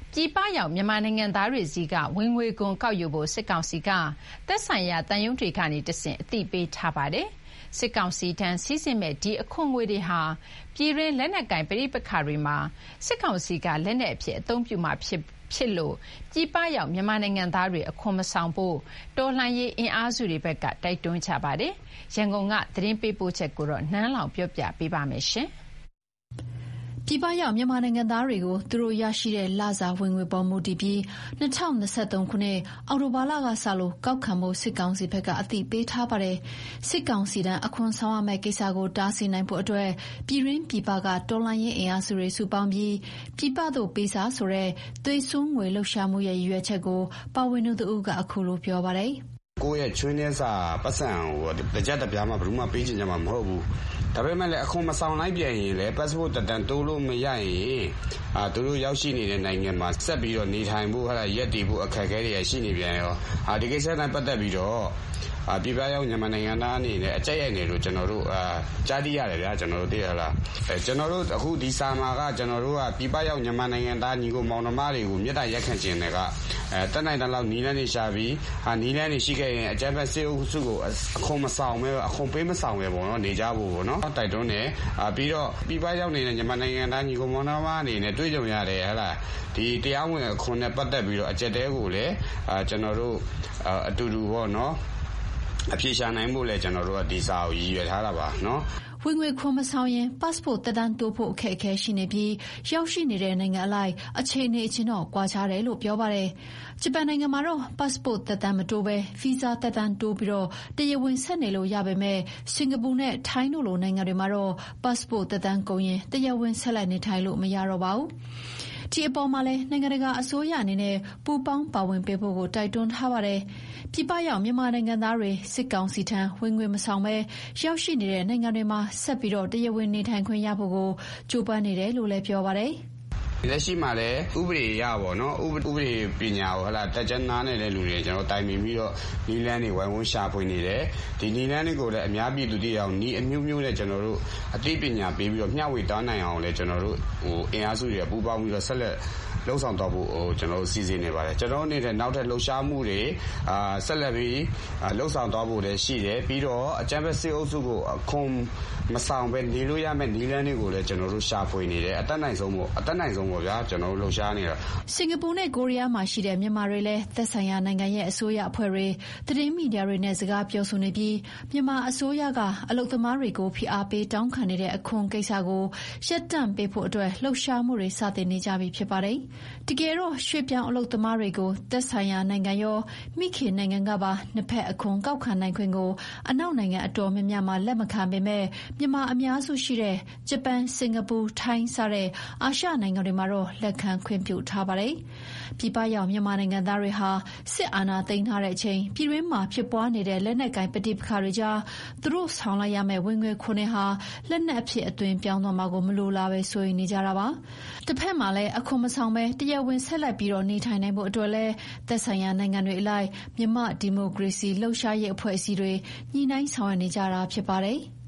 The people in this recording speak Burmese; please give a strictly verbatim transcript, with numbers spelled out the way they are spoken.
ပြည်ပရောက်မြန်မာနိုင်ငံသားတွေစီကဝင်ငွေခွန်ကောက်ယူဖို့စစ်ကောင်စီကသက်ဆိုင်ရာတန်ယုံတွေကနေတဆင့်အသိပေးထားပါတယ်။စစ်ကောင်စီထံစီးဆင်းမဲ့ဒီအခွန်ငွေတွေဟာပြည်တွင်းလက်နက်ကင်ပဋိပက္ခတွေမှာစစ်ကောင်စီကလက်နက်အဖြစ်အသုံးပြုမှာဖြစ်ဖြစ်လို့ပြည်ပရောက်မြန်မာနိုင်ငံသားတွေအခွန်မဆောင်ဖို့တော်လှန်ရေးအင်အားစုတွေဘက်ကတိုက်တွန်းကြပါတယ်။ရန်ကုန်ကသတင်းပေးပို့ချက်ကိုတော့နန်းလောင်ပြောပြပေးပါမယ်ရှင်။ပြည်ပရောက်မြန်မာနိုင်ငံသားတွေကိုသူတို့ရရှိတဲ့လစာဝင်ငွေပေါ်မူတည်ပြီး၂၀၂၃ခုနှစ်အောက်တိုဘာလကစလို့ကောက်ခံဖို့စစ်ကောင်စီဘက်ကအသိပေးထားပါတယ်။စစ်ကောင်စီတန်းအခွန်ဆောင်ရမယ့်ကိစ္စကိုတားဆီးနိုင်ဖို့အတွက်ပြည်ရင်းပြည်ပကတော်လှန်ရေးအင်အားစုတွေစုပေါင်းပြီးပြည်ပသို့ပေးစာဆိုတဲ့သွေးစွန်းငွေလှုပ်ရှားမှုရဲ့ရည်ရွယ်ချက်ကိုပါဝင်သူတို့ကအခုလိုပြောပါတယ်။ကိုယ့်ရဲ့ချွေးနှဲစာပတ်စံဟိုတကြက်တပြားမှဘယ်သူမှပေးချင်ကြမှာမဟုတ်ဘူးဒါပေမဲ့လည်းအခွန်မဆောင်လိုက်ပြန်ရင်လည်း passport တက်တန်တိုးလို့မရရင်အာသူတို့ရောက်ရှိနေတဲ့နိုင်ငံမှာဆက်ပြီးတော့နေထိုင်ဖို့ဟာရက်တည်ဖို့အခက်အခဲတွေရှိနေပြန်ရောအာဒီကိစ္စနဲ့ပတ်သက်ပြီးတော့အာပြည်ပရောက်မြန်မာနိုင်ငံသားအနေနဲ့အကြက်ရိုက်နေလို့ကျွန်တော်တို့အာကြားသိရတယ်ဗျာကျွန်တော်တို့သိရလားအဲကျွန်တော်တို့အခုဒီစာမှာကကျွန်တော်တို့ကပြည်ပရောက်မြန်မာနိုင်ငံသားညီကိုမောင်နှမတွေကိုမြေတားရက်ခံခြင်းတွေကအဲတက်နိုင်တဲ့လောက်နီးလန်းနေရှာပြီးဟာနီးလန်းနေရှိခဲ့ရင်အကြက်ဘက်စေအုပ်စုကိုအခွန်မဆောင်ပဲအခွန်ပေးမဆောင်ပဲပေါ့နော်နေကြဖို့ပေါ့နော်တိုက်တွန်းတယ်အာပြီးတော့ပြည်ပရောက်နေတဲ့မြန်မာနိုင်ငံသားညီကိုမောင်နှမအနေနဲ့တွေ့ကြုံရတယ်ဟဲ့လားဒီတရားဝင်အခွန်နဲ့ပတ်သက်ပြီးတော့အကြက်တဲကိုလည်းအာကျွန်တော်တို့အတူတူပေါ့နော်အပြေရှာနိုင်ဖို့လဲကျွန်တော်တို့ကဒီစာကိုရည်ရွယ်ထားတာပါနော်ဝင်ငွေခွန်မဆောင်ရင် passport တက်တန်းတိုးဖို့အခက်အခဲရှိနေပြီးရောက်ရှိနေတဲ့နိုင်ငံအလိုက်အခြေအနေချင်းတော့ကွာခြားတယ်လို့ပြောပါတယ်။ဂျပန်နိုင်ငံမှာတော့ passport တက်တန်းမတိုးဘဲ visa တက်တန်းတိုးပြီးတော့တရားဝင်ဆက်နေလို့ရပေမဲ့စင်ကာပူနဲ့ထိုင်းတို့လိုနိုင်ငံတွေမှာတော့ passport တက်တန်းကုန်ရင်တရားဝင်ဆက်လက်နေထိုင်လို့မရတော့ပါဘူး။ဒီအပေါ်မှာလည်းနိုင်ငံတကာအစိုးရအနေနဲ့ပူးပေါင်းပါဝင်ပေးဖို့ကိုတိုက်တွန်းထားပါတယ်။ပြည်ပရောက်မြန်မာနိုင်ငံသားတွေစစ်ကောင်စီထံဝင်ငွေမဆောင်ပဲရောက်ရှိနေတဲ့နိုင်ငံတွေမှာဆက်ပြီးတော့တရားဝင်နေထိုင်ခွင့်ရဖို့ကိုကြိုးပမ်းနေတယ်လို့လည်းပြောပါတယ်။လက်ရှိမှာလည်းဥပဒေရပါတော့ဥပဒေပညာကိုဟလာတက်ချမ်းနားနေတဲ့လူတွေကျွန်တော်တိုင်ပင်ပြီးတော့နီလန်းတွေဝိုင်းဝန်းရှာဖွေနေတယ်ဒီနီလန်းတွေကိုလည်းအများပြည်သူတွေအောင်နီးအမျိုးမျိုးနဲ့ကျွန်တော်တို့အသိပညာပေးပြီးတော့မျှဝေတောင်းနိုင်အောင်လည်းကျွန်တော်တို့ဟိုအင်အားစုတွေပူးပေါင်းပြီးတော့ဆက်လက်လှုပ်ဆောင်တော့ဖို့ဟိုကျွန်တော်တို့စီစဉ်နေပါတယ်ကျွန်တော်နေတဲ့နောက်ထပ်လှုပ်ရှားမှုတွေအာဆက်လက်ပြီးလှုပ်ဆောင်တော့ဖို့လည်းရှိတယ်ပြီးတော့အကြမ်းဖက်စစ်အုပ်စုကိုအခွန်မဆောင်ပဲနေလို့ရမယ့်နီလန်းတွေကိုလည်းကျွန်တော်တို့ရှာဖွေနေတယ်အတက်နိုင်ဆုံးပေါ့အတက်နိုင်ဆုံးပေါ့ဗျာကျွန်တော်တို့လှုပ်ရှားနေတာစင်ကာပူနဲ့ကိုရီးယားမှာရှိတဲ့မြန်မာတွေလည်းသက်ဆိုင်ရာနိုင်ငံရဲ့အစိုးရအဖွဲ့တွေသတင်းမီဒီယာတွေနဲ့စကားပြောဆိုနေပြီးမြန်မာအစိုးရကအလုပ်သမားတွေကိုဖိအားပေးတောင်းခံနေတဲ့အခွန်ကိစ္စကိုရပ်တန့်ပေးဖို့အတွက်လှုပ်ရှားမှုတွေစတင်နေကြပြီဖြစ်ပါတယ်။တကယ်တော့ရွှေ့ပြောင်းအလုပ်သမားတွေကိုသက်ဆိုင်ရာနိုင်ငံရောမိခင်နိုင်ငံကပါနှစ်ဖက်အခွန်ကောက်ခံနိုင်ခွင့်ကိုအနောက်နိုင်ငံအတော်များများမှလက်မခံပေမဲ့မြန်မာအများစုရှိတဲ့ဂျပန်စင်ကာပူထိုင်းစတဲ့အာရှနိုင်ငံတွေမှာတော့လက်ခံခွင့်ပြုထားပါတယ်။ပြည်ပရောက်မြန်မာနိုင်ငံသားတွေဟာစစ်အာဏာသိမ်းထားတဲ့အချိန်ပြည်တွင်းမှာဖြစ်ပွားနေတဲ့လက်နက်ကိုင်ပဋိပက္ခတွေကြားသူတို့ဆောင်လိုက်ရမယ့်ဝင်ငွေခွန်တွေဟာလက်နက်အဖြစ်အသွင်ပြောင်းသွားမှာကိုမလိုလားပဲဆိုရင်နေကြတာပါ။တစ်ဖက်မှာလည်းအခွန်မဆောင်ပဲတရားဝင်ဆက်လက်ပြီးတော့နေထိုင်နိုင်ဖို့အတွက်လည်းသက်ဆိုင်ရာနိုင်ငံတွေအလိုက်မြန်မာဒီမိုကရေစီလှုပ်ရှားရေးအဖွဲ့အစည်းတွေညှိနှိုင်းဆောင်ရွက်နေကြတာဖြစ်ပါတယ်။